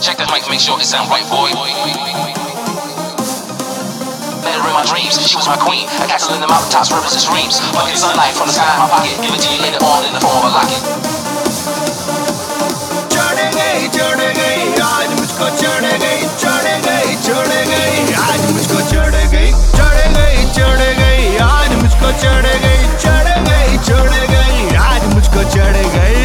Check the mic, make sure it sound right, boy. Let her in my dreams, she was my queen. A castle in the mountaintops, rivers and streams. Bucket sunlight from the sky in my pocket. Give it to you later on in the form of a locket. चढ़ गई आज मुझको चढ़ गई, चढ़ गई चढ़ गई आज मुझको चढ़ गई, चढ़ गई चढ़ गई आज मुझको चढ़ गई, चढ़ गई चढ़ गई आज मुझको चढ़ गई।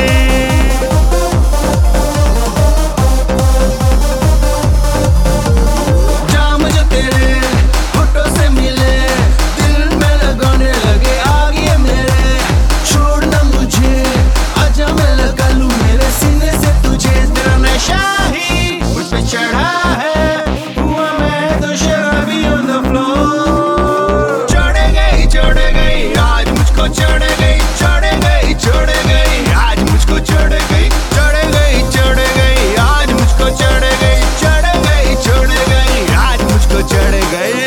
जाम जो तेरे होठों से मिले, दिल में लगाने लगे आग ये मेरे। छोड़ना मुझे, आजा मैं लगा लूं मेरे सीने से तुझे। तेरा नशा ही मुझ पे चढ़ा है, हुआ मैं तो शराबी on the floor। चढ़ गई आज मुझको चढ़ गई, चढ़ गई चढ़ गई आज मुझको चढ़ गई, चढ़ गई आज मुझको चढ़ गई, चढ़ गई आज मुझको चढ़ गई।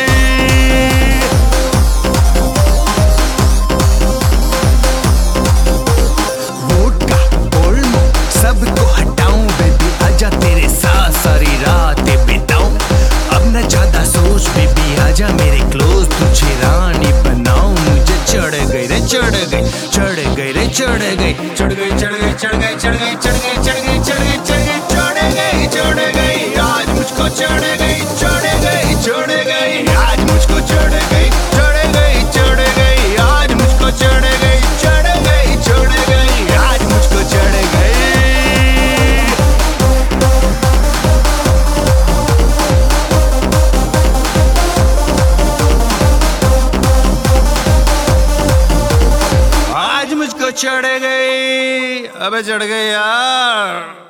वोडका ओल्ड सबको हटाऊं बेबी, आजा तेरे साथ सारी रातें बिताऊं। अब न ज्यादा सोच बेबी, आजा मेरे क्लोज, तुझे रानी बनाऊं। मुझे चढ़ गई रे चढ़ गई, चढ़ गई रे चढ़ गई, चढ़ गई चढ़ गई चढ़ गई चढ़ गई चढ़ गई चढ़ गई चढ़ गई चढ़ गई चढ़ गई आज मुझको चढ़ गई, चढ़ गई आज मुझको चढ़ गई, चढ़ गई आज मुझको चढ़ गई, चढ़ गई आज मुझको चढ़ गई। आज मुझको चढ़ गई, अबे चढ़ गई यार।